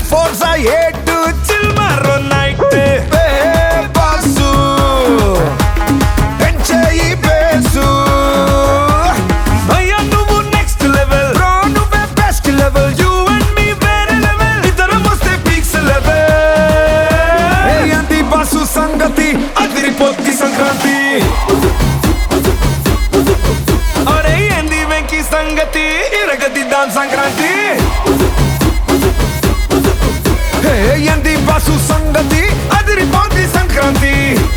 Forza 8 Chilmaro night boss పెంచేయి bass భయ్యా నువ్వు నెక్స్ట్ లెవెల్ బ్రో నువ్వే best level you and me వేరే లెవెల్ ఇద్దరం వస్తే పీక్స్ లెవెల్ ఏంది బాసు సంగతి అదిరిపోద్ది సంక్రాంతి అరే ఏంది వెంకీ సంగతి ఇరగదిద్దాం సంక్రాంతి ఏంది బాసు సంగతి అదిరిపోద్ది సంక్రాంతి